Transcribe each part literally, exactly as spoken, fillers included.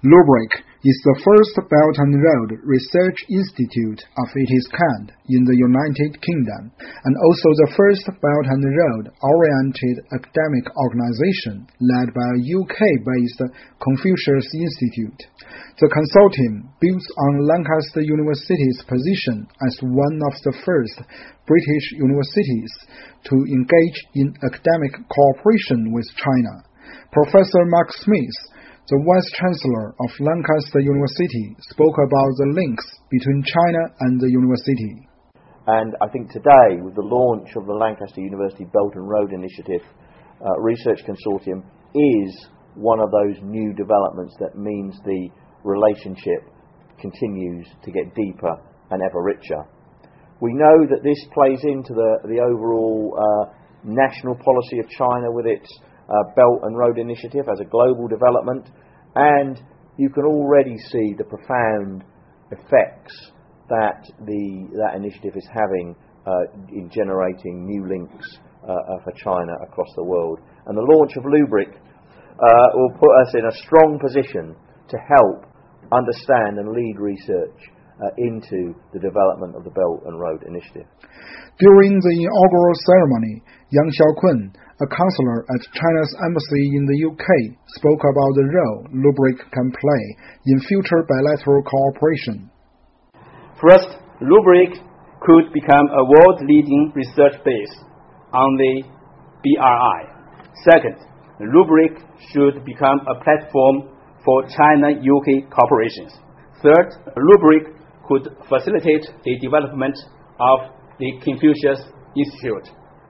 LUBRIC is the first Belt and Road Research Institute of its kind in the United Kingdom, and also the first Belt and Road-oriented academic organization led by a U K-based Confucius Institute. The consortium builds on Lancaster University's position as one of the first British universities to engage in academic cooperation with China. Professor Mark Smith, the Vice-Chancellor of Lancaster University, spoke about the links between China and the university. And I think today, with the launch of the Lancaster University Belt and Road Initiative uh, Research Consortium, is one of those new developments that means the relationship continues to get deeper and ever richer. We know that this plays into the, the overall uh, national policy of China with its Uh, Belt and Road Initiative as a global development, and you can already see the profound effects that the that initiative is having uh, in generating new links uh, for China across the world. And the launch of LUBRIC uh, will put us in a strong position to help understand and lead research uh, into the development of the Belt and Road Initiative. During the inaugural ceremony, Yang Xiaokun, a counselor at China's embassy in the U K, spoke about the role LUBRIC can play in future bilateral cooperation. First, LUBRIC could become a world-leading research base on the B R I. Second, LUBRIC should become a platform for China-U K cooperations. Third, LUBRIC could facilitate the development of the Confucius Institute.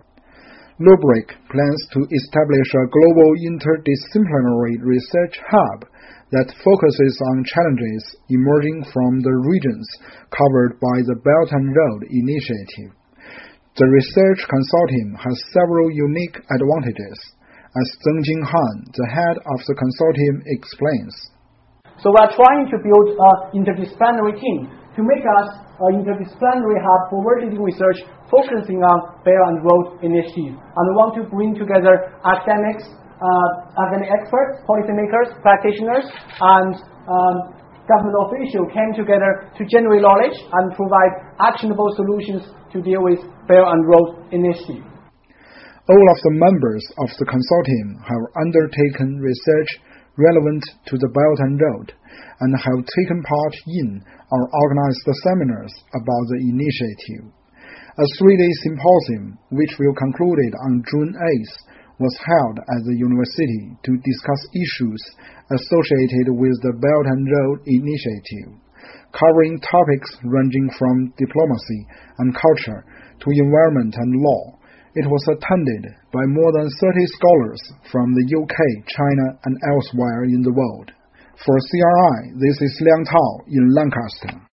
LUBRIC plans to establish a global interdisciplinary research hub that focuses on challenges emerging from the regions covered by the Belt and Road Initiative. The research consortium has several unique advantages, as Zeng Jinghan, the head of the consortium, explains. So we are trying to build an interdisciplinary team to make us an interdisciplinary hub for world-leading research focusing on Belt and Road Initiative. And we want to bring together academics, uh, academic experts, policymakers, practitioners, and um, government officials came together to generate knowledge and provide actionable solutions to deal with Belt and Road Initiative. All of the members of the consortium have undertaken research relevant to the Belt and Road, and have taken part in or organized seminars about the initiative. A three-day symposium, which will conclude on June eighth, was held at the university to discuss issues associated with the Belt and Road Initiative, covering topics ranging from diplomacy and culture to environment and law. It was attended by more than thirty scholars from the U K, China, and elsewhere in the world. For C R I, this is Liang Tao in Lancaster.